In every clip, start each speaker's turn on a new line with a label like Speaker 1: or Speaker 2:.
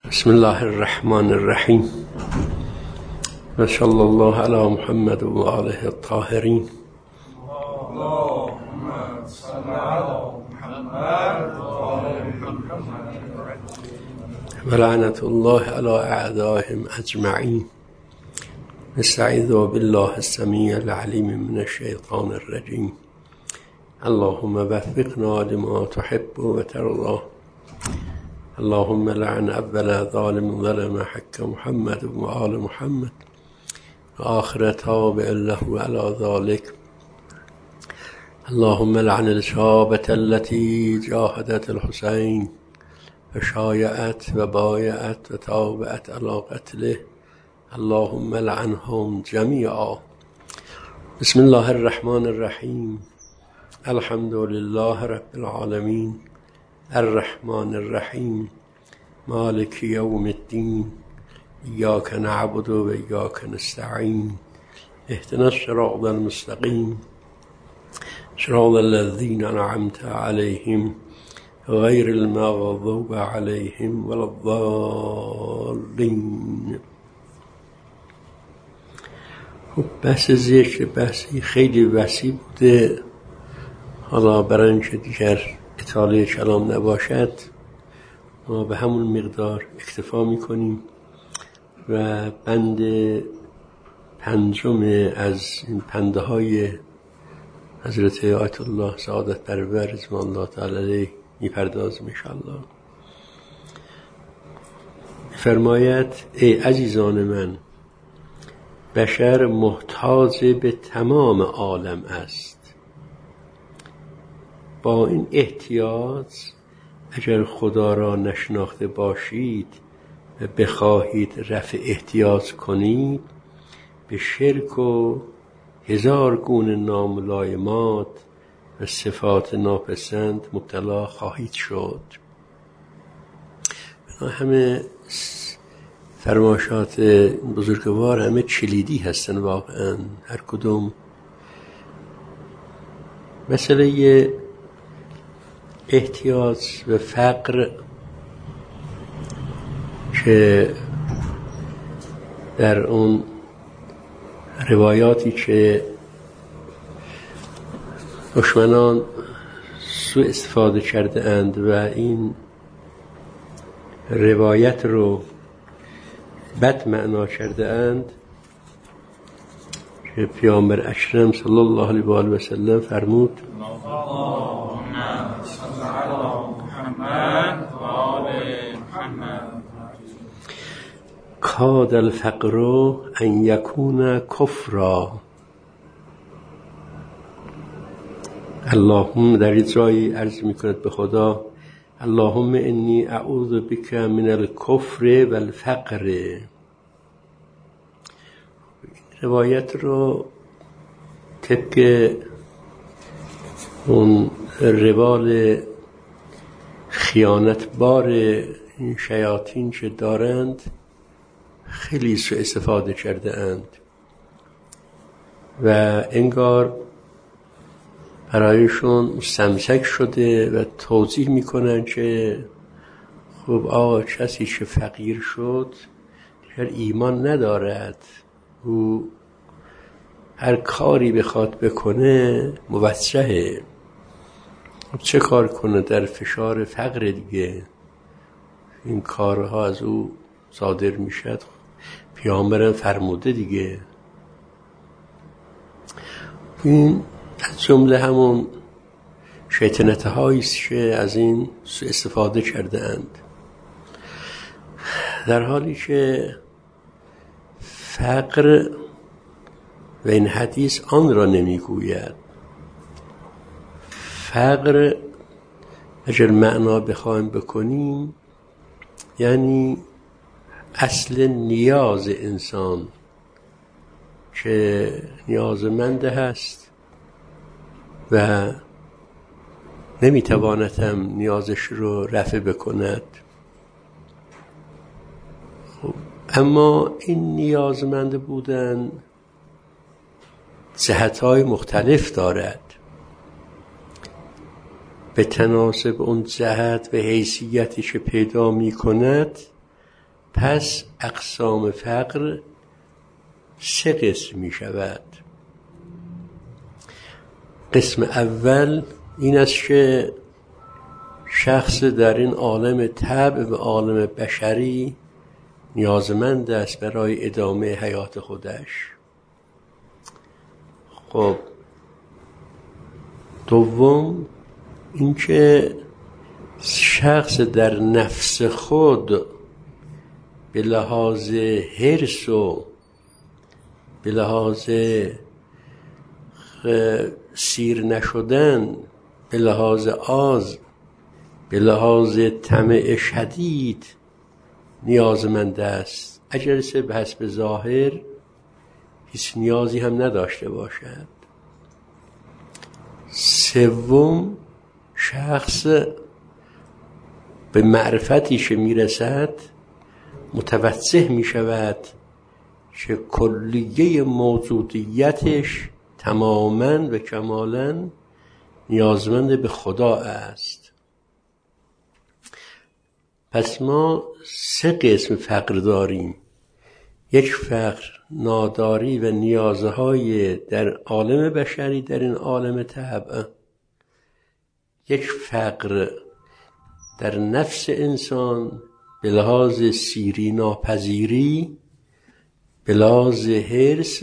Speaker 1: بسم الله الرحمن الرحیم و صلی الله علی محمد و آله الطاهرین.
Speaker 2: اللهم صل علی محمد و آل محمد
Speaker 1: و لعنت الله علی اعدائهم اجمعین. نستعیذ بالله السمیع العلیم من الشیطان الرجیم. اللهم وفقنا لما تحب و ترضى. اللهم لعن اول ظالم ظلم حق محمد و آل محمد و آخر تابع له على ذلك. اللهم لعن الشابة التي جاهدت الحسين وشايعت وبايعت وتابعت على قتله. اللهم لعنهم جميعا. بسم الله الرحمن الرحیم. الحمد لله رب العالمين الرحمن الرحیم مالک یوم الدین. ایاک نعبد و ایاک نستعین. اهدنا الصراط المستقیم صراط الذین انعمت علیهم غیر المغضوب علیهم ولا الضالین. بحث ذکر بحثی خیلی وسیع بوده. حالا برای اینکه دیگر اطاله کلام نباشد ما به همون مقدار اکتفا میکنیم و بند پنجم از این پنده های حضرت آیت الله سعادت پرور رضوان الله تعالی علیه میپردازیم انشاءالله. فرماید ای عزیزان من، بشر محتاج به تمام عالم است. با این احتیاج اگر خدا را نشناخته باشید و بخواهید رفع احتیاج کنید، به شرک و هزار گونه ناملایمات و صفات ناپسند مبتلا خواهید شد. همه فرمایشات بزرگوار همه کلیدی هستن واقعا، هر کدوم. مسئله احتیاج و فقر که در اون روایاتی که دشمنان سوء استفاده کرده اند و این روایت رو بد معنا کرده اند، که پیامبر اکرم صلی الله علیه و آله و سلم فرمود کاد الفقر ان یکون کفرا. اللهم، در این جایی عرض میکند به خدا، اللهم انی اعوذ بک من الکفر و الفقر. روایت رو طبق اون روال خیانت بار این شیاطین که دارند خیلی سوء استفاده کرده اند و انگار برایشون مستمسک شده و توضیح میکنن که خب آقا کسی که فقیر شد دیگر ایمان ندارد، او هر کاری بخواد بکنه موجهه. چه کار کنه؟ در فشار فقر دیگه این کارها از او صادر میشد. پیامبرم فرموده دیگه. این از جمله همون شیطنت هاییست که از این سوء استفاده کرده اند، در حالی که فقر و این حدیث آن را نمیگوید. فقر اگر معنا بخوایم بکنیم یعنی اصل نیاز انسان که نیازمند هست و نمیتواند هم نیازش رو رفع بکند. خب اما این نیازمند بودن جهت‌های مختلف دارد. به تناسب اون جهت و حیثیتی که پیدا می کند پس اقسام فقر 3 قسم می شود. قسم اول این است که شخص در این عالم طبع و عالم بشری نیازمند است برای ادامه حیات خودش. خب دوم این که شخص در نفس خود به لحاظ حرص و به لحاظ سیر نشدن، به لحاظ آز، به لحاظ طمع شدید نیازمند است، اگرچه به حسب ظاهر هیچ نیازی هم نداشته باشد. سوم شخص به معرفتی که میرسد متوجه میشود که کلیه موجودیتش تماماً و کمالاً نیازمند به خدا است. پس ما 3 قسم فقر داریم. یک فقر ناداری و نیازهای در عالم بشری، در این عالم طبع. یک فقر در نفس انسان به لحاظ سیری ناپذیری، به لحاظ حرص،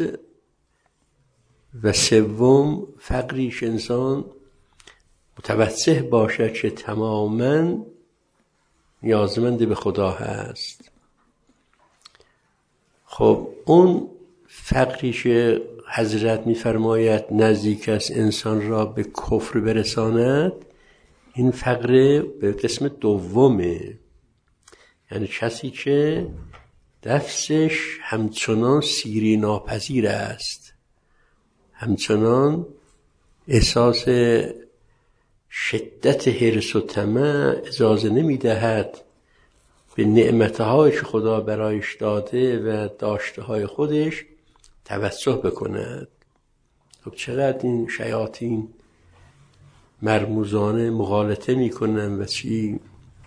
Speaker 1: و سوم فقریش انسان متوجه باشد که تماماً نیازمند به خدا هست. خب اون فقری که حضرت می‌فرماید نزدیک است انسان را به کفر برساند، این فقر به قسم دومه. یعنی کسی که نفسش همچنان سیری ناپذیر است، همچنان احساس شدت حرص و طمع اجازه نمی‌دهد به نعمت‌هایی که خدا برایش داده و داشته‌های خودش توجه بکند. خب چقدر این شیاطین مرموزانه مغالطه می‌کنن و چی؟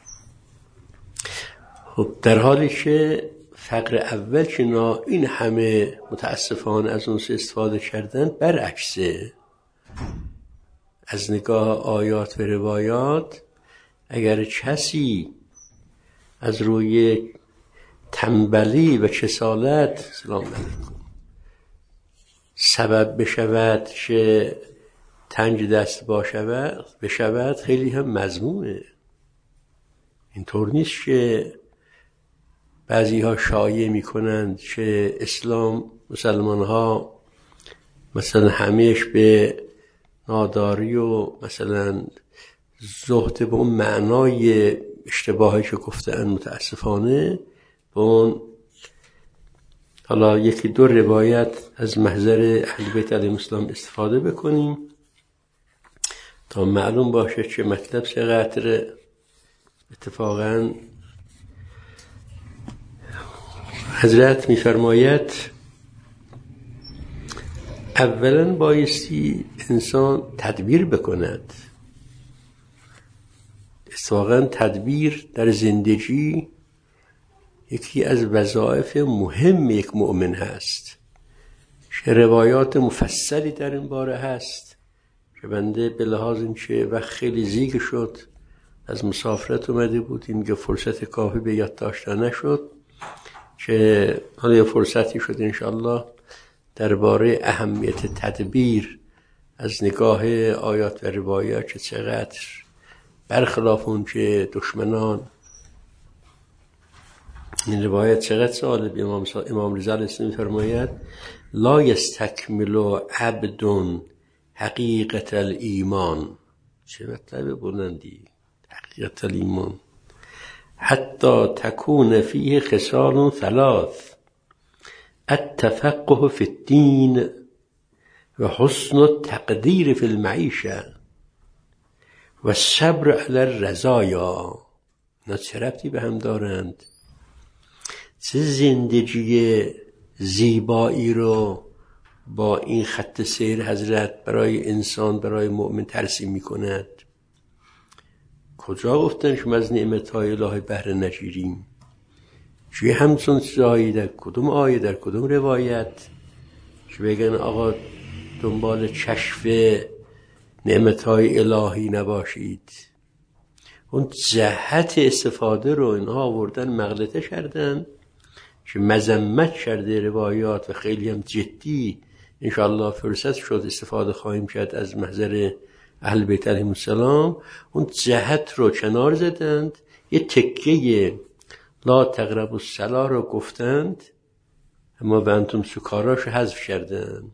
Speaker 1: خب در حالی که فقر اول که این همه متاسفانه از اون استفاده کردن، برعکسه. از نگاه آیات و روایات اگر کسی از روی تنبلی و کسالت سلام علیکم سبب بشود که تنگ دست بشود، خیلی هم مذمومه. اینطور نیست که بعضی ها شایعه میکنند که مسلمان ها مثلا همیش به ناداری و مثلا زهد به اون معنای اشتباهی که گفتن، متاسفانه به اون حالا 1-2 روایت از محضر اهل بیت علیهم السلام استفاده بکنیم تا معلوم باشه که مطلب چقدر اتفاقا. حضرت می‌فرماید اولا بایستی انسان تدبیر بکند. اتفاقا تدبیر در زندگی یکی از وظایف مهم یک مؤمن هست که روایات مفصلی در این باره هست که بنده به لحاظ این که وقت خیلی زیگ شد، از مسافرت اومده بودیم که فرصت کافی به یاد داشتن نشد، که حالا یه فرصتی شد انشاءالله درباره اهمیت تدبیر از نگاه آیات و روایات که چقدر برخلاف اون که دشمنان این روایت چقدر سوال امام رضا علیه السلام فرماید لا یستکمل عبد حقیقت الایمان. چه مطلب بلندی حقیقت الایمان. حتی تکون فیه خصال 3: التفقه فی الدین و حسن التقدیر فی المعیشه و الصبر علی الرزایا. اینا چه ربطی به هم دارند؟ چه زندگی زیبایی رو با این خط سیر حضرت برای انسان، برای مؤمن ترسیم می کند؟ کجا گفتن شما از نعمتهای الهی بهره نگیریم؟ چه همچون چیزهایی در کدوم آیه در کدوم روایت که بگن آقا دنبال کشف نعمتهای الهی نباشید. اون جهت استفاده رو اینها آوردن مغلطه کردن که مذمت کرده روایات و خیلی هم جدی انشاءالله فرصت شد استفاده خواهیم کرد از محضر اهل بیت علیهم السلام. اون جهت رو کنار زدند، یه تکه لا تقربوا الصلاة رو گفتند اما و انتم سکاراش رو حذف کردند.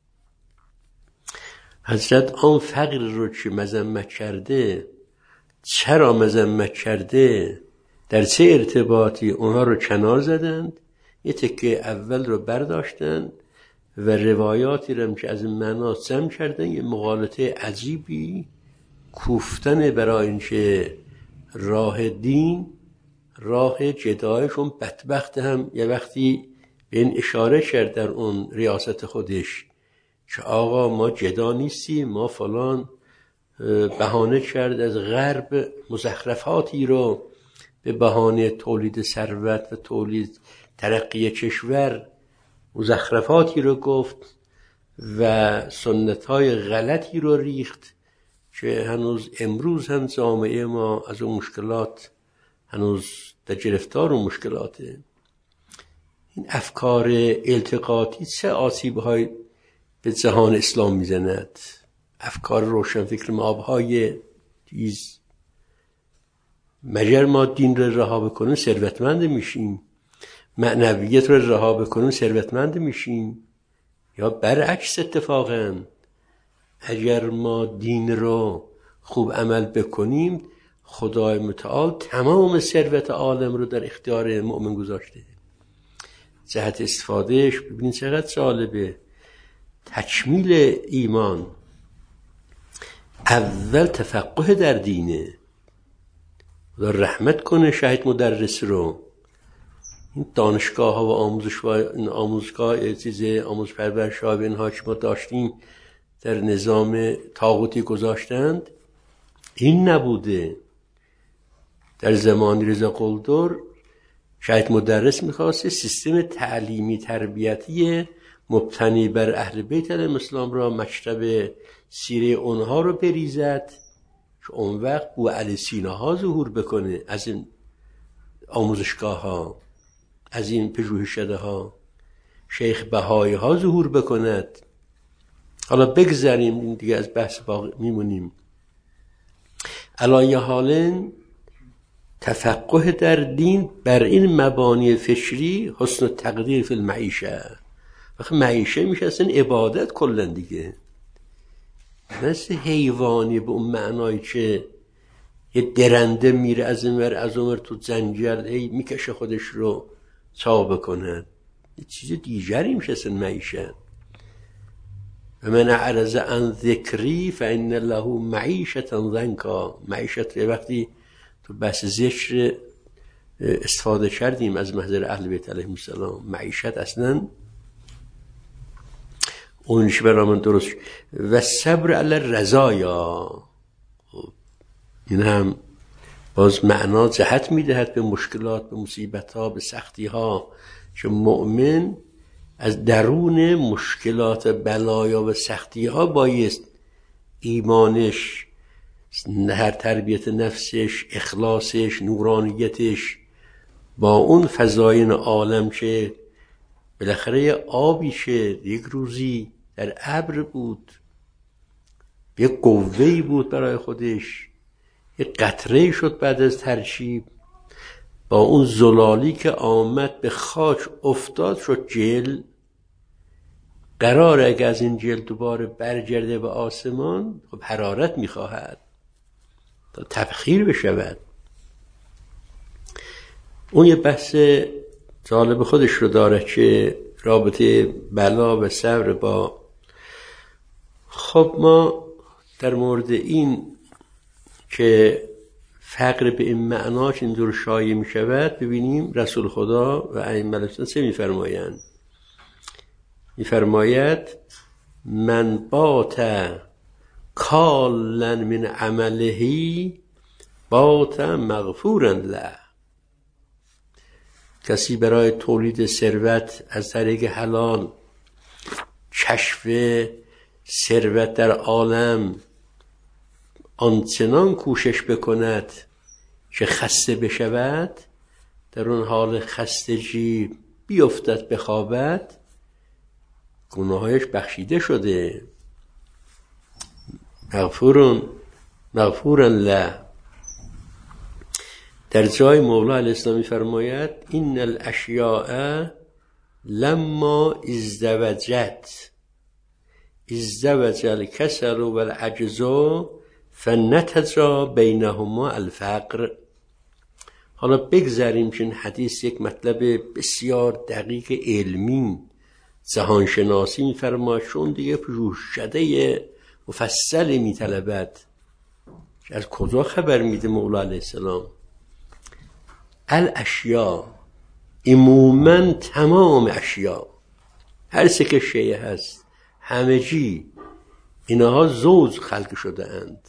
Speaker 1: حضرت آن فقر رو که مذمت کرده، چرا مذمت کرده، در چه ارتباطی، اونها رو کنار زدند، یه تکه اول رو برداشتند و روایاتی رو که از این معنا جمع کردن، یه مغالطه عجیبی کوفتن برای اینکه راه دین راه جدایشون بدبخت هم یه وقتی به این اشاره کرد در اون ریاست خودش که آقا ما جدا نیستیم، ما فلان بهانه کرد از غرب مزخرفاتی رو به بهانه تولید ثروت و تولید ترقی کشور مزخرفاتی رو گفت و سنت‌های غلطی رو ریخت که هنوز امروز هم جامعه ما از اون مشکلات هنوز در گرفتار اون مشکلاته. این افکار التقاطی چه آسیب‌های به جهان اسلام میزند؟ افکار روشنفکر مابهای چیز، مگر ما دین رو رها بکنیم ثروتمند میشیم، معنویت رو رها بکنیم ثروتمند میشیم، یا برعکس اتفاقا اگر ما دین رو خوب عمل بکنیم خدای متعال تمام ثروت عالم رو در اختیار مؤمن گذاشته. جهت استفادهش ببینید چقدر جالبه. تکمیل ایمان اول تفقه در دینه. خدا رحمت کنه شهید مدرس رو. این دانشگاه ها و آموزگاه چیز آموز پرورش ها اینها که ما داشتیم در نظام طاغوتی گذاشتند، این نبوده. در زمان رضا قلدر شهید مدرس میخواسته سیستم تعلیمی تربیتی مبتنی بر اهل بیت علیهم السلام را مکتب سیره اونها رو بریزد که اون وقت بو علی سینا ها ظهور بکنه از این آموزشگاه ها، از این پژوهشکده ها، شیخ بهایی ها ظهور بکند. حالا بگذاریم این دیگه از بحث باقی میمونیم. علایه حالن تفقه در دین بر این مبانی فکری حسن تقدیر فی المعیشه. وقتی معیشه میشه اصلا عبادت کلن دیگه، مثل حیوانی به اون معنایی که یه درنده میره از این ور از اون ور تو زنجل هی میکشه خودش رو چا بکنه، یه چیز دیگری میشه اصلا معیشه. و من اعرض عن ذکری فان له معیشة ضنکا. معیشت وقتی تو بحث ذکر استفاده کردیم از محضر اهل بیت علیهم السلام، معیشت اصلا اونش برامون درست. و صبر علی الرزایا، این هم باز معنا جهت میدهد به مشکلات، به مصیبت ها، به سختی ها، که مؤمن از درون مشکلات بلایا و سختی ها بایست ایمانش، هر تربیت نفسش، اخلاصش، نورانیتش با اون فضاین عالم که بالاخره آبی شه یک روزی در ابر بود، یک قوه‌ای بود برای خودش، یک قطره شد بعد از ترشیب، با اون زلالی که آمد به خاک افتاد شد جل. قراره اگه از این جل دوباره برگرده به آسمان، خب حرارت میخواهد تا تبخیر بشود. اون یه بحث جالب خودش رو داره که رابطه بلا و صبر با. خب ما در مورد این که فقر به این معناش اینجور شایع می شود ببینیم رسول خدا و ائمه الاسلام چه میفرمایند. میفرماید من بات کالا من عمله بات مغفورا له. کسی برای تولید ثروت از طریق حلال کشف ثروت در عالم آنچنان کوشش بکند که خسته بشود، در اون حال خستگی بیفتد بخوابد، گناهایش بخشیده شده، مغفورا له. در جای مولا علیه السلام فرماید این الاشیاء لما ازدوجت ازدوج الکسل و العجز فنتجا بینهما الفقر. حالا بگذاریم که این حدیث یک مطلب بسیار دقیق علمی جهانشناسی می‌فرماید، چون دیگه پژوهشکده مفصلی می‌طلبد. از کجا خبر میده مولا علیه السلام؟ الاشیاء، عموماً تمام اشیاء، هر چه که شیء هست، همگی اینها زوج خلق شده اند.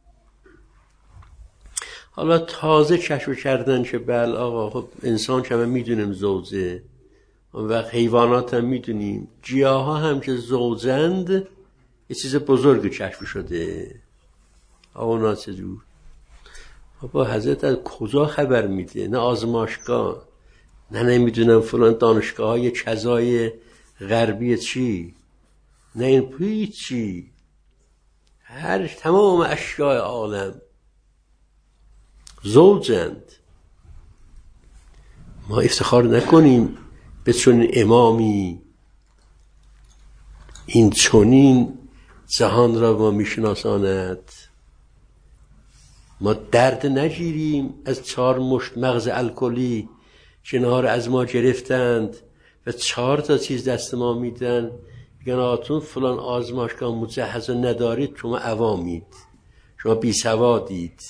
Speaker 1: حالا تازه کشف کردن که بله آقا خب انسان که همه میدونیم زوجه و حیوانات هم میدونیم، گیاه ها هم که زوجند، یه چیز بزرگ کشف شده. آقا ناصرو بابا حضرت از کجا خبر میده؟ نه آزمایشگاه، نه نمیدونم فلان دانشگاه های کذای غربی چی، نه این هیچی، تمام اشیاء عالم زوجند. ما افتخار نکنیم به چنین امامی این چنین جهان را ما میشناساند. ما درد نگیریم از 4 مشت مغز الکلی که اینها را از ما گرفتند و 4 تا چیز دست ما میدن، میگن آتون فلان آزمایشگاه مجهز ندارید، شما عوامید، شما بی سوادید،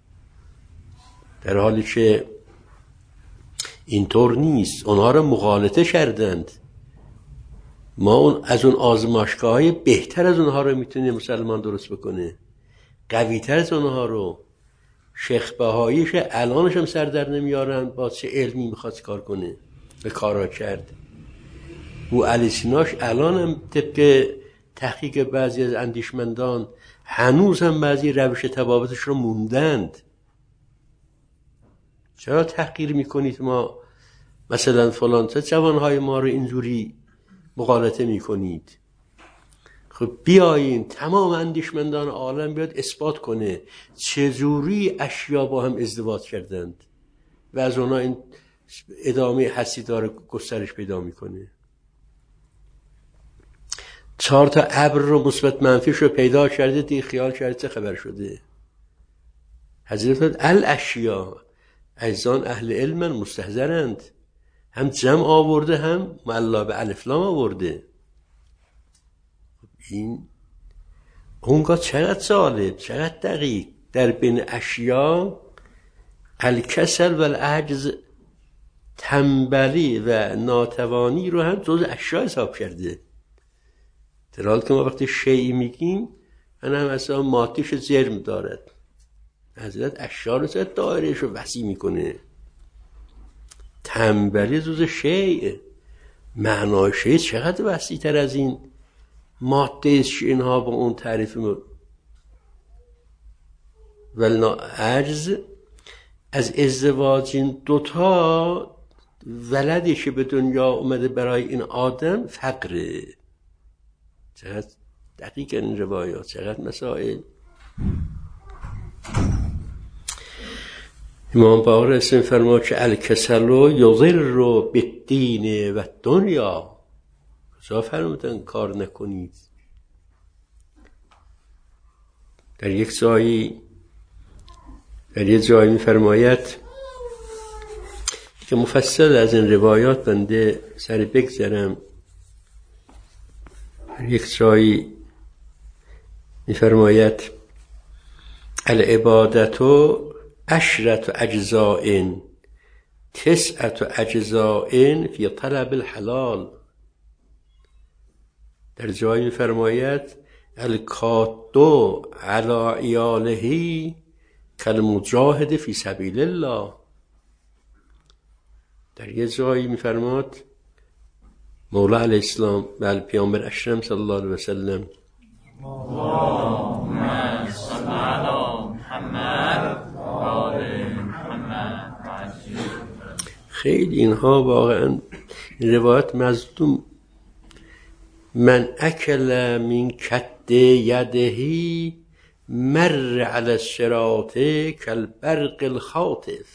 Speaker 1: در حالی که اینطور نیست. اونها را مغالطه کردند. ما از اون آزمایشگاه های بهتر از اونها رو میتونه مسلمان درست بکنه، قوی تر از اونها رو. شیخ بهاییش الانش هم سر در نمیارن، با چه علمی میخواد کار کنه و کارا کرد. او علی سیناش الان هم طبق تحقیق بعضی از اندیشمندان هنوز هم بعضی روش تبابتش رو موندند. چرا تحقیر میکنید؟ ما مثلا فلان چه جوانهای ما رو اینجوری مغالطه میکنید؟ خب بیایین تمام اندیشمندان عالم بیاد اثبات کنه چجوری اشیا با هم ازدواج کردند و از اونا این ادامه هستی داره گسترش پیدا میکنه. 4 تا ابر رو مثبت منفیش رو پیدا کرده، دیگه خیال کرده چه خبر شده. حضرت الاشیا ایزان اهل علم مستحضرند، هم جمع آورده هم معلا به الف لام آورده. این اونگاه چقدر جالب، چقدر دقیق. در بین اشیا الکسل و العجز، تنبلی و ناتوانی رو هم جز اشیا حساب کرده. در حال که ما وقتی شیئی میگیم من هم اصلا ماتیش جرم دارد، حضرت اشیا رو چه دایرهش رو وسیع میکنه. تنبلی جز شیء، معنای شیء چقدر وسیع تر از این ماده است که اینها با اون تعریف ولنا عجز. از ازدواج این 2 تا ولدی که به دنیا اومده برای این آدم فقره. چقدر دقیق این روایات، چقدر مسائل. امام باقر اسم فرما که الکسل یضر بالدین و دنیا. کجا فرمودن کار نکنید؟ در یک جایی می‌فرماید که مفصل از این روایات بنده سر بگذرم. در یک جایی می‌فرماید العبادتو 10 اجزاء 9 اجزاء فی طلب الحلال. در جایی می‌فرماید الکادو علی عیاله کالمجاهد فی سبیل الله. در یه جایی میفرماد مولا علیه السلام و پیامبر اکرم صلی الله علیه و سلم
Speaker 2: اللهم صل علی محمد و آل محمد عجل.
Speaker 1: خیلی اینها واقعا روایت مظلوم. من اکل من کد یدهی مر علی الصراط کالبرق الخاطف.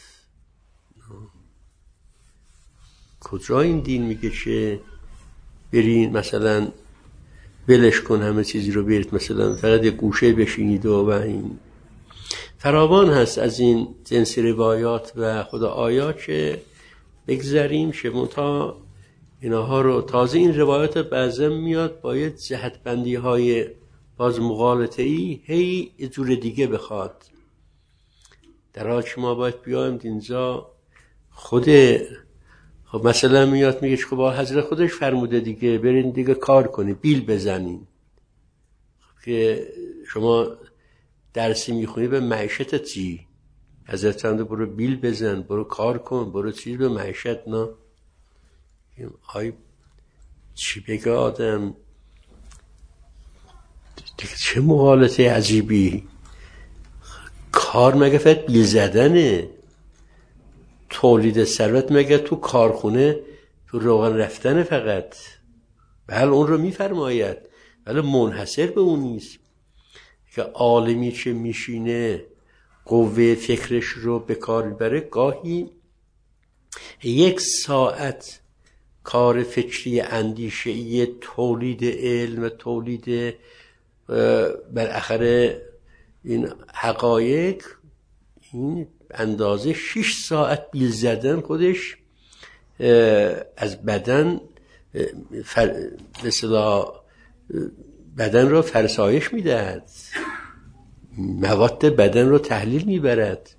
Speaker 1: کجا این دین میگه که برین مثلا ولش کن همه چیزی رو، برید مثلا فقط یه گوشه بشینید و این فراوان هست از این جنس روایات و خدا آیات که بگذاریم شموتا اینها رو. تازه این روایات بعضا میاد باید جهتبندی های باز مغالطه ای هی جور دیگه بخواد، در حال که ما باید بیایم اینجا خود خب مثلا میاد میگه خب حضرت خودش فرموده دیگه برین دیگه کار کنی بیل بزنین. خب که شما درسی میخونی به معیشت چی؟ حضرت فرموده برو بیل بزن، برو کار کن، برو چیز به معیشت. نه آی چی بگه آدم دیگه، چه مغالطه عجیبی. کار مگه فقط بیل زدنه؟ تولید ثروت مگه تو کارخونه تو روغن رفتن فقط؟ بله اون رو میفرماید ولی منحصر به اون نیست که عالمی که میشینه قوه فکرش رو به کار بره. گاهی 1 ساعت کار فکری اندیشه‌ای تولید علم، تولید بالاخره این حقایق، این اندازه 6 ساعت بیل زدن خودش از بدن مثلا بدن رو فرسایش میدهد، مواد بدن رو تحلیل میبرد.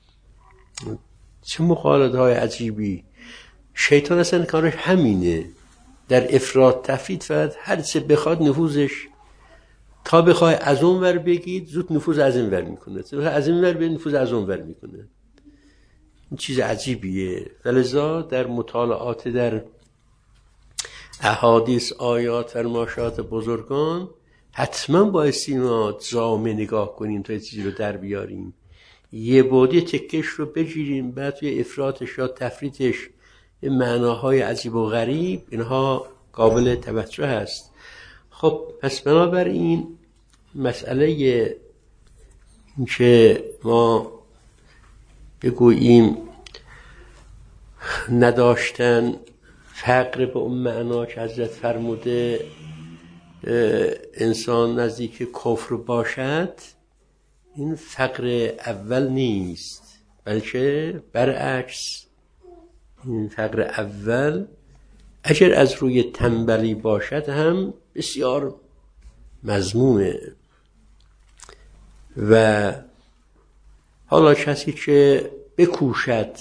Speaker 1: چه مخالطه های عجیبی. شیطان اصلا کارش همینه، در افراط تفرید فقط هر چه بخواد نفوذش، تا بخوای از اون ور بگید زود نفوذ از این ور میکنه، از این ور به نفوذ از اون ور میکنه. این چیز عجیبیه. ولذا در مطالعات در احادیث، آیات، فرمایشات بزرگان حتما بایستی ما جامع نگاه کنیم تا چیزی رو در بیاریم، یه بادی تکش رو بگیریم بعد توی افراطش یا تفریطش معناهای عجیب و غریب اینها قابل توجه هست. خب پس بنابراین مسئله این که ما بگوییم نداشتن فقر به اون معنا که حضرت فرموده انسان نزدیک کفر باشد، این فقر اول نیست، بلکه برعکس این فقر اول اگر از روی تنبلی باشد هم بسیار مذمومه. و حالا کسی که بکوشد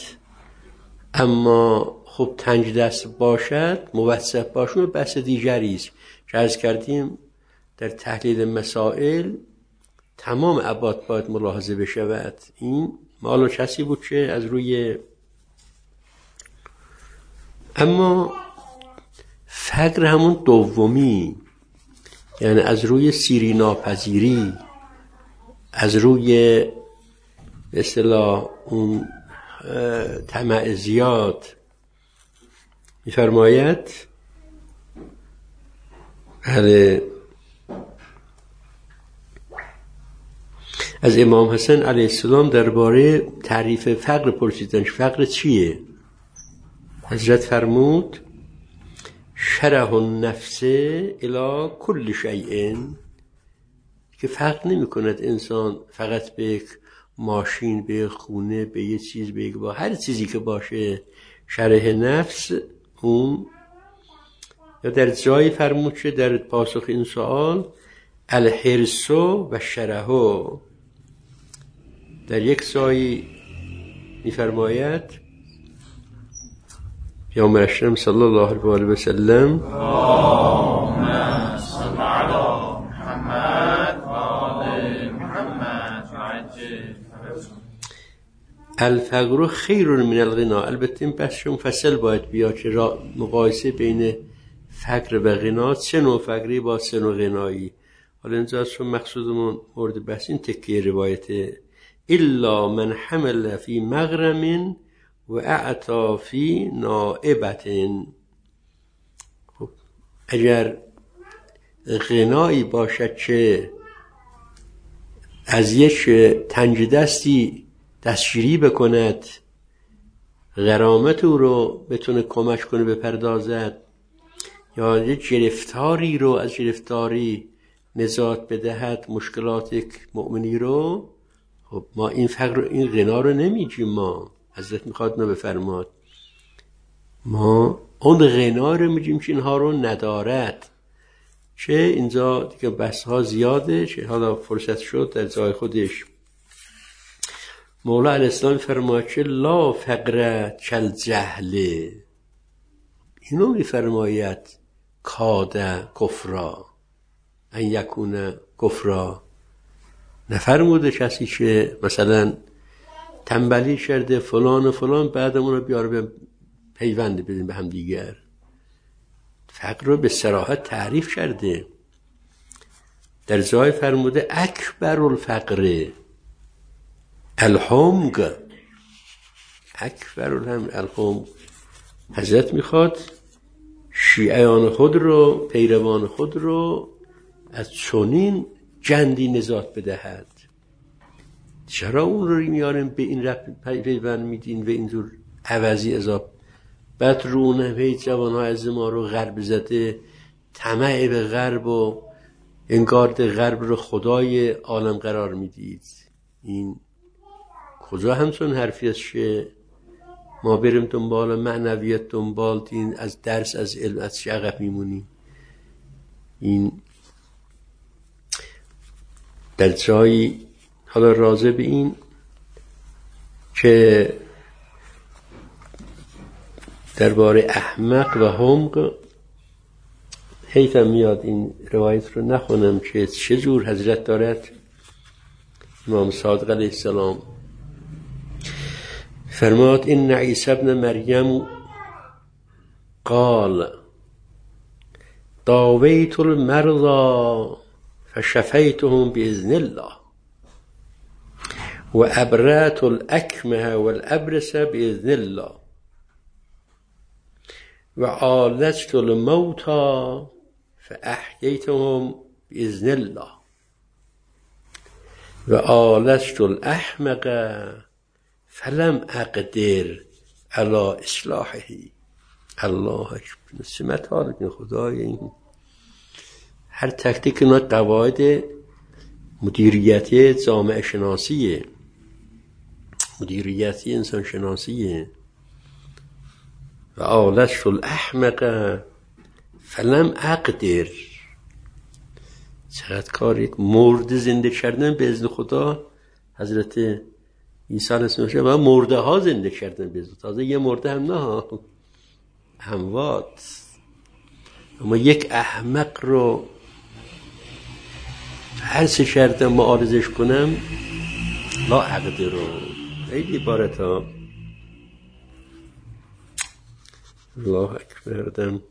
Speaker 1: اما خب تنگ دست باشد، موثق باشد، بحث دیگری است که عرض کردیم در تحلیل مسائل تمام ابعاد باید ملاحظه بشود. این حالا کسی بود که از روی اما فقر همون دومی، یعنی از روی سیری ناپذیری، از روی اصطلاح اون طمع زیاد، می‌فرماید از امام حسن علیه السلام درباره تعریف فقر پرسیدنش، فقر چیه؟ حضرت فرمود شرح النفس الی کل شیء، که فرق نمی کند انسان فقط به یک ماشین، به یک خونه، به یک چیز، به یک با هر چیزی که باشه شرح نفس اون. یا در جایی فرمود که در پاسخ این سوال الحرص و شرح، در یک جایی می‌فرماید پیامبر اکرم صلی الله علیه و سلم
Speaker 2: اللهم صل علی محمد و آل محمد عجل.
Speaker 1: الفقر خیر من الغنا. البته این بحث مفصل باید بیاد که مقایسه بین فقر و غنا، سه نوع فقری با سه نوع غنایی. حالا اینجا چون مقصودمون مورد بحث این تکیه روایته، الا من حمل فی مغرم و اعطا فی نائبت. خب اگر غنایی باشد که از یک تنگ دستی دستگیری بکند، غرامت او رو بتونه کمک کنه بپردازد، یا یک گرفتاری رو از گرفتاری نجات بدهد، مشکلات یک مؤمنی رو، خب ما این فقر این غنا رو نمیگیم. ما حضرت میخواد بفرماد ما اون غنا رو میگیم که اینها رو ندارد. چه اینجا دیگه بحث ها زیاده، چه حالا فرصت شد در جای خودش. مولا علیه السلام فرماید که لا فقر کل جهل. اینو میفرماید کاد کفرا ان یکون کفرا. نفرموده کسی که مثلا تنبلی کرده فلان و فلان، بعدمون رو بیاره به پیوند بدیم به هم دیگر. فقر رو به صراحت تعریف کرده. در جای فرموده اکبر الفقر الحمق. اکبر الحمق. حضرت میخواد شیعیان خود رو، پیروان خود رو از چنین جندی نجات بدهد. چرا اون رو میاریم به این پیوند میدین و اینجور عوضی عذاب؟ بعد رو اون هی جوان‌ها از ما رو غرب زده، طمع به غرب و انگار غرب رو خدای عالم قرار میدید. این کجا همچون حرفی است که ما بریم دنبال معنویت، دنبال دین، از درس از علم از چه عقب میمونیم؟ این در جایی حالا راضی به این که درباره احمق و حمق حیفم میاد این روایت رو نخونم که چجور حضرت دارد. امام صادق علیه السلام فرماد این عیسی ابن مریم قال داویت المرضى فشفیتهم باذن الله و ابرأت الاکمه والابرص باذن الله و عالجت الموتى فاحییتهم باذن الله و عالجت الاحمق فلم اقدر علی اصلاحه. الله اکبر. سمت حال خدای این هر تکتیک اینا قواعد مدیریتی جامعه شناسیه، مدیریتی انسان شناسیه. و عالجت الاحمق فلم اقدر. چقدر کار یک مرد زنده کردن به اذن خدا. حضرت عیسی علیه السلام و مرده ها زنده کردن به اذن. تازه یه مرده هم نه، اموات. اما یک احمق رو هر چه کردم معارضش کنم لا اقدر رو. خیلی عبارت ها. الله اکبر.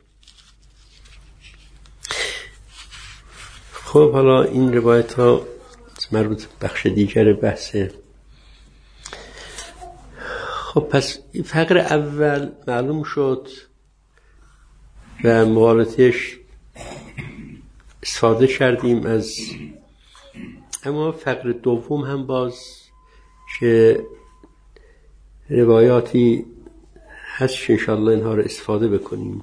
Speaker 1: خب حالا این روایت ها مربوط بخش دیگر بحثه. خب پس فقر اول معلوم شد و مقالطش استفاده کردیم از. اما فقر دوم هم باز که روایاتی هست که انشاءالله اینها رو استفاده بکنیم.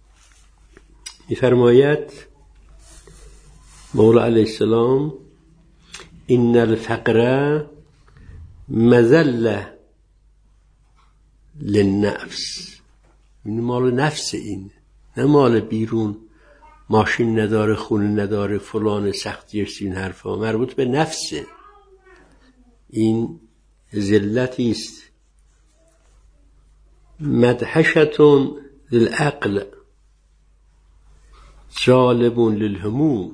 Speaker 1: می‌فرماید مولا علیه السلام این الفقر مذله للنفس. این مال نفس، این نه مال بیرون، ماشین نداره، خونه نداره، فلان سختیش، این حرفا مربوط به نفسه. این ذلتی است. مدهشتون للعقل جالبون للهموم.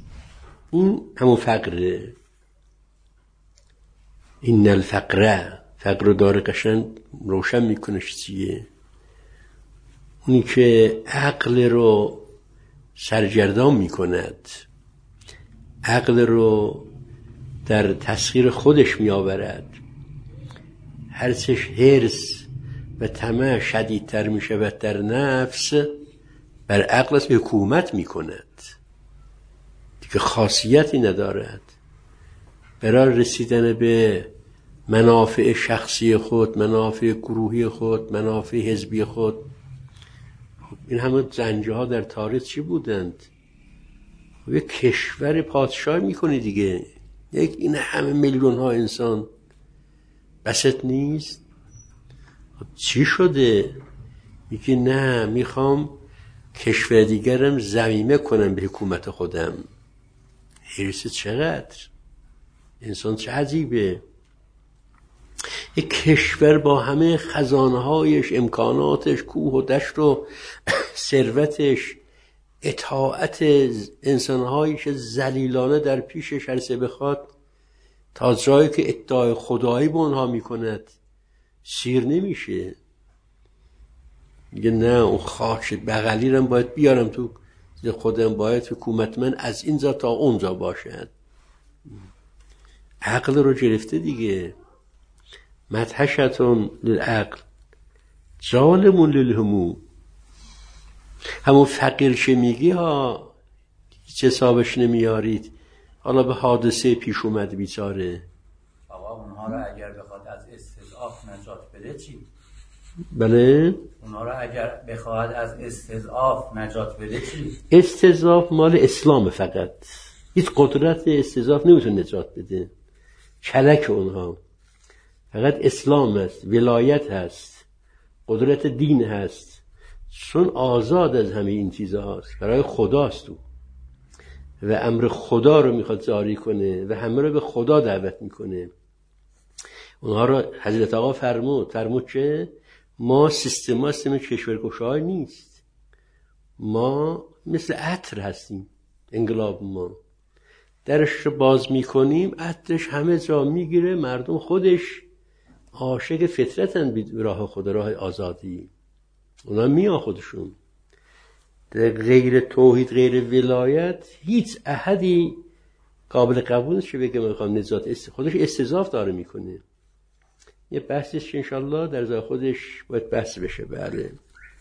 Speaker 1: این همون فقره. این الفقره فقر رو داره قشنگ روشن میکنه چیه. اونی که عقل رو سرگردان میکند، عقل رو در تسخیر خودش میآورد، هرچش حرص و طمع شدیدتر میشود در نفس، بر عقل حکومت میکند، دیگه خاصیتی ندارد. برای رسیدن به منافع شخصی خود، منافع گروهی خود، منافع حزبی خود، این همه زنجه ها در تاریخ چی بودند؟ یک کشور پادشاه میکنی دیگه، یک این همه میلیون ها انسان بسط نیست؟ چی شده؟ میگی نه، میخوام کشور دیگرم ضمیمه کنم به حکومت خودم. حرص چقدر؟ انسان چه عجیبه. یک کشور با همه خزانه‌هایش، امکاناتش، کوه و دشت و ثروتش، اطاعت انسان‌هایش ذلیلانه در پیشش هرچه بخواد، تا جایی که ادعای خدایی به اونها میکند سیر نمیشه. میگه نه، اون خاک بغلی رو باید بیارم تو خودم، باید حکومت من از اینجا تا اونجا باشد. عقل رو گرفته دیگه. مدهشتون للعقل ظالمون للهموم. همون فقیر که میگی ها، هیچ حسابش نمیارید، حالا به حادثه پیش اومد بیچاره.
Speaker 3: آقا اونها رو اگر بخواد از استضعاف نجات بده چی؟
Speaker 1: بله؟
Speaker 3: اونها رو اگر بخواد از استضعاف نجات بده چی؟
Speaker 1: استضعاف مال اسلام، فقط هیچ قدرت استضعاف نمیتونه نجات بده. کلک اونها فقط اسلام است، ولایت هست، قدرت دین هست، چون آزاد از همه این چیزها هست، برای خداست تو و امر خدا رو میخواد جاری کنه و همه رو به خدا دعوت میکنه. اونها رو حضرت آقا فرمود که ما سیستم کشورگشای نیست، ما مثل عطر هستیم. انقلاب ما درش رو باز میکنیم، عطرش همه جا میگیره، مردم خودش عاشق فطرتن به راه خدا، راه آزادی. اونا میان خودشون در غیر توحید، غیر ولایت، هیچ احدی قابل قبول نیست که بگه میخوام نجات خودش استضعاف داره میکنه. یه بحثش انشالله در جای خودش باید بحث بشه. بله.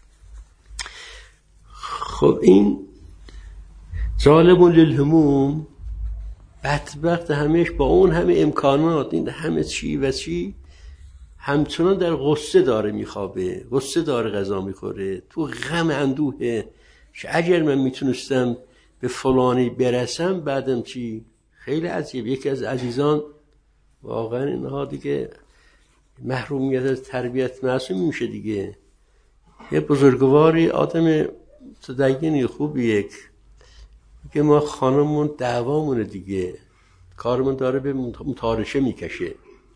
Speaker 1: خب این ظالمون للهموم، بدبخت همهش با اون همه امکانات، این همه چی و چی، همچنان در غصه داره میخوابه، غصه داره غذا میخوره، تو غم اندوهه که اگر من میتونستم به فلانی برسم بعدم چی. خیلی عجیب. یکی از عزیزان، واقعا اینها دیگه محرومیت از تربیت معصوم میشه دیگه، یه بزرگواری، آدم تدینی خوبی، یک که ما خانممون دعوامونه دیگه، کارمون داره به متارشه میکشه.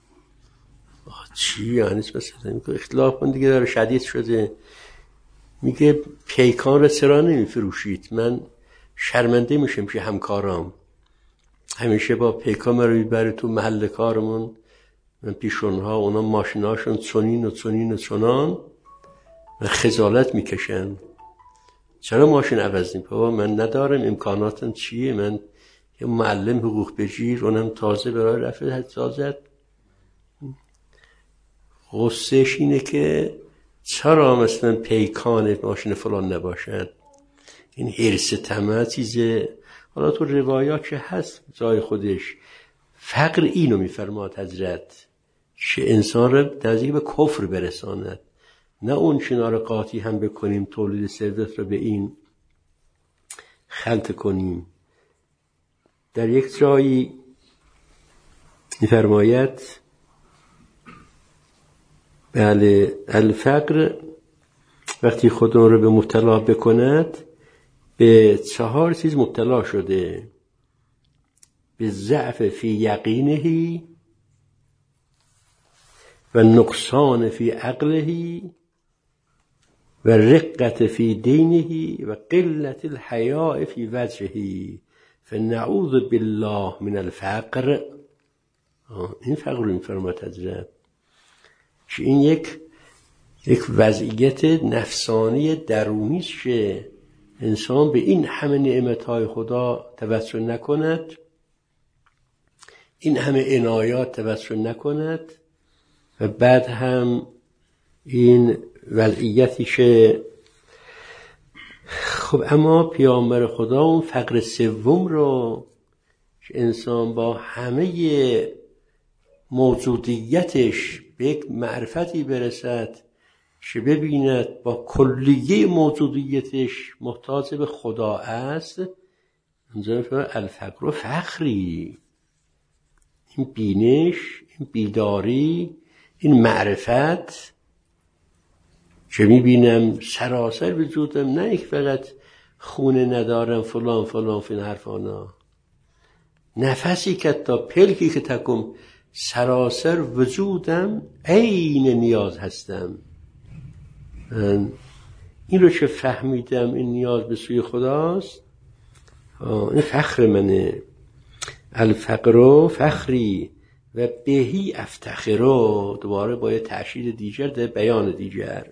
Speaker 1: چی یعنی مثلا اختلاف من دیگه داره شدید شده. میگه پیکان رو چرا نمیفروشید؟ من شرمنده میشم که همکارام همیشه با پیکان رو میبره تو محل کارمون، من پیشونها، اونا ماشیناشون چنین و چنین و چنان و خجالت میکشن. چرا ماشین عوض نمی؟ بابا من ندارم، امکاناتم چیه؟ من یه معلم حقوق بگیر، اونم تازه برای رفع حجازت. غصهش اینه که چرا مثلا پیکان ماشین فلان نباشد؟ این حرص طمع چیزه. حالا تو روایات که هست جای خودش، فقر اینو میفرماد حضرت که انسان رو نزدیک به کفر برساند، نه اون چنار قاطی هم بکنیم تولید ثروت رو به این خلط کنیم. در یک جایی میفرماید بله، الفقر وقتی خودمون رو به مبتلا بکند، به 4 چیز مبتلا شده: به ضعف فی یقینه و نقصان فی عقله و رقت فی دینه و قلت الحیاء فی وجهه فنعوذ بالله من الفقر. این فقر رو میفرماد حضرت. که این یک وضعیت نفسانی درونی است که انسان به این همه نعمتهای خدا توسل نکند، این همه عنایات توسل نکند و بعد هم این وضعیتی که خب اما پیامبر خدا اون فقر سوم رو که انسان با همه موجودیتش به یک معرفتی برسد که ببیند با کلیه موجودیتش محتاج به خدا است، اونجا میفهمه الفقر فخری، این بینش، این بیداری، این معرفت که میبینم سراسر وجودم، نه یک فقط خونه ندارم فلان فلان فین حرفانا، نفسی که تا پلکی که تکم سراسر وجودم عین نیاز هستم. این رو که فهمیدم این نیاز به سوی خداست، این فخر منه. الفقر فخری و بهی افتخرو، دوباره با یه تأشیر دیگر در بیان دیگر.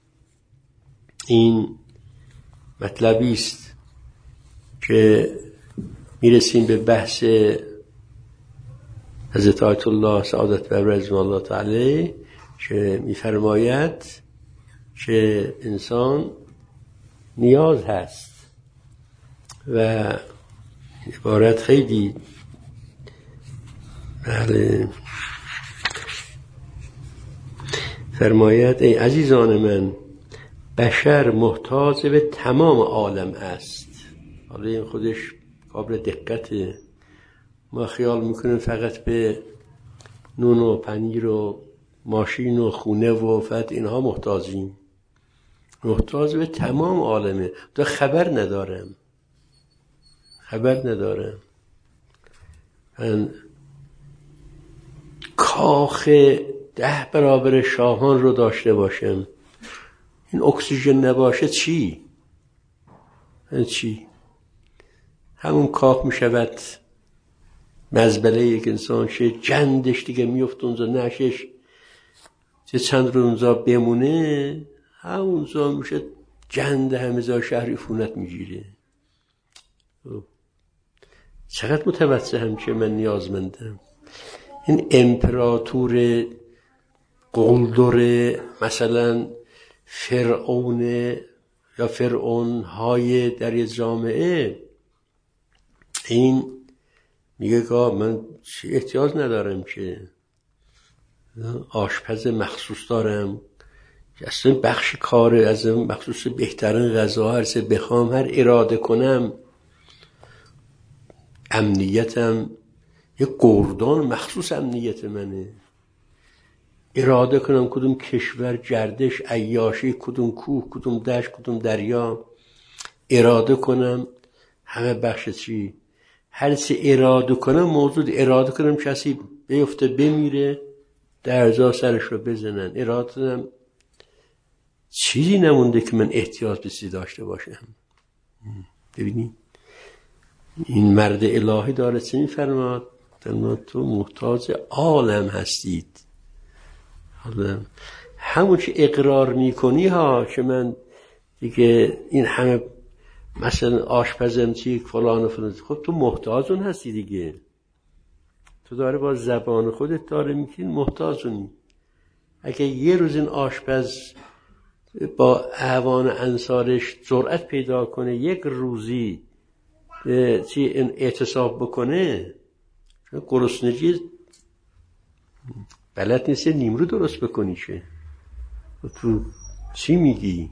Speaker 1: این مطلبی است که میرسیم به بحث حضرت آیت الله سعادت و رضوان الله تعالی که میفرماید که انسان نیاز هست و عبارت خیلی بله فرماید ای عزیزان من، بشر محتاج به تمام عالم است. حالا این خودش قابل دقته. ما خیال میکنیم فقط به نون و پنیر و ماشین و خونه و فقط اینها محتاجیم. محتاج به تمام عالمه. تو خبر ندارم من کاخ 10 برابر شاهان رو داشته باشم، این اکسیژن نباشه چی؟ همون کاخ میشود مزبله یک انسان شه، جندش دیگه میفت اونجا، نشش چه چند روز اونجا بمونه همونجا میشه جند همه شهری فونت میگیره. چقدر متوسهم که من نیازمندم. این امپراتور قلدر مثلا فرعون یا فرعون های در یه جامعه، این میگه که من احتیاج ندارم که آشپز مخصوص دارم که اصلا بخش کار از مخصوص بهترین غذا هرچه بخوام هر اراده کنم، امنیتم یه گردان مخصوص امنیت منه، اراده کنم کدوم کشور گردش عیاشی، کدوم کوه، کدوم دشت، کدوم دریا، اراده کنم همه بخش چی هر چه اراده کنم موجود، اراده کنم کسی بیفته بمیره درجا سرش رو بزنن، اراده کنم چیزی نمونده که من احتیاج به چیزی داشته باشم. ببینید این مرد الهی داره چه می‌فرماد؟ تو محتاج عالم هستید. حالا همون چه اقرار میکنی ها که من دیگه این همه مثلا آشپزم چی فلان و فلان، خب تو محتاج اون هستی دیگه. تو داره با زبان خودت داره میگی محتاج اونی. اگه یه روز این آشپز با اعوان انصارش جرأت پیدا کنه یک روزی چی این اعتصاب بکنه، گرسنگی بلد نیست نیمرو درست بکنی شه، تو چی میگی؟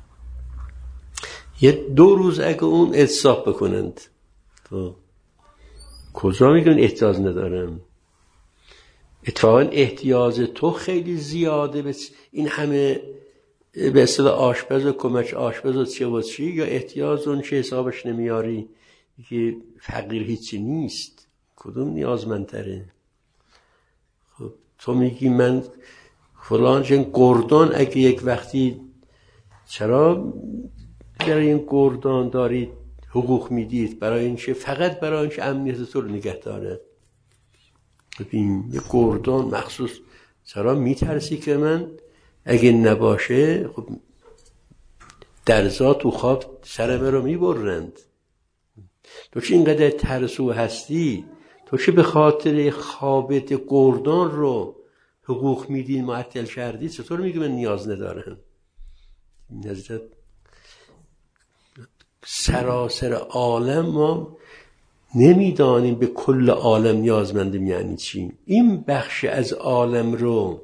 Speaker 1: یه 2 روز اگه اون اعتصاب بکنند تو کجا میگن احتیاج ندارم؟ اتفاقا احتیاج تو خیلی زیاده به این همه به اصطلاح آشپز و کمک آشپز و چه و چی، یا احتیاج اون چه حسابش نمیاری که فقیر هیچی نیست، کدوم نیازمندتره؟ خب تو میگی من فلان چن گردان، اگه یک وقتی چرا برای این گردان دارید حقوق میدید؟ برای اینکه فقط برای اینکه امنیت تو رو نگه داره. ببین یه گردان مخصوص چرا میترسی که من اگه نباشه خب در ذات و خواب سر من رو میبرند. تو چه اینقدر ترسو هستی؟ تو چه به خاطر خوابت گردان رو حقوق میدین معطل کردی؟ چطور میگه من نیاز ندارم؟ نظرت سراسر عالم ما نمیدانیم به کل عالم نیازمندیم یعنی چی. این بخش از عالم رو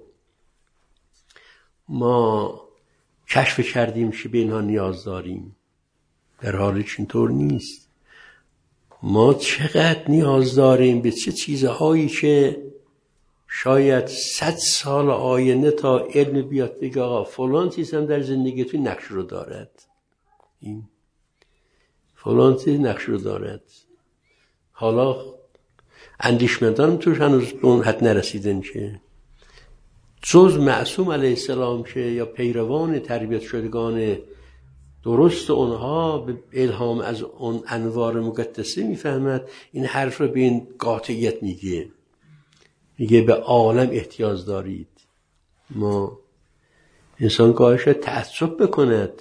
Speaker 1: ما کشف کردیم که به اینها نیاز داریم، در حالی که اینطور نیست. ما چقدر نیاز داریم به چه چیزهایی که شاید 100 سال آینده تا علم بیاد بگه آقا فلان چیز هم در زندگی توی نقش رو دارد، این فلان چیز نقش رو دارد. حالا اندیشمندان توش هنوز به اون حد نرسیدن که جز معصوم علیه السلام که یا پیروان تربیت شدگان درست اونها به الهام از اون انوار مقدسه میفهمد این حرف رو به این قاطعیت میگه به عالم احتیاج دارید. ما انسان گاهش تعجب بکند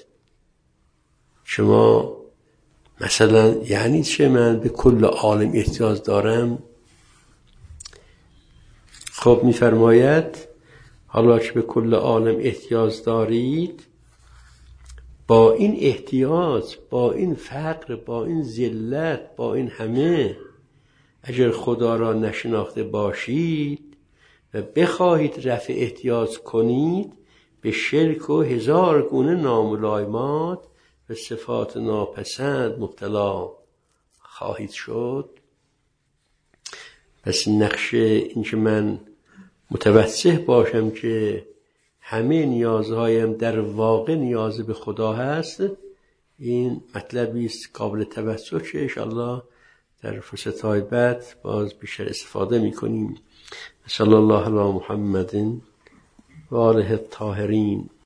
Speaker 1: شما مثلا یعنی چه من به کل عالم احتیاج دارم؟ خب میفرماید حالا که به کل عالم احتیاج دارید، با این احتیاج، با این فقر، با این ذلت، با این همه اگر خدا را نشناخته باشید و بخواهید رفع احتیاج کنید، به شرک و 1000 گونه ناملایمات و صفات ناپسند مبتلا خواهید شد. پس نقش این که من متوجه باشم که همه نیازهایم در واقع نیاز به خدا هست، این مطلبی است قابل توجه که انشاءالله در فرصت‌های بعد باز بیشتر استفاده می‌کنیم. صلی الله علی محمد و آله الطاهرین.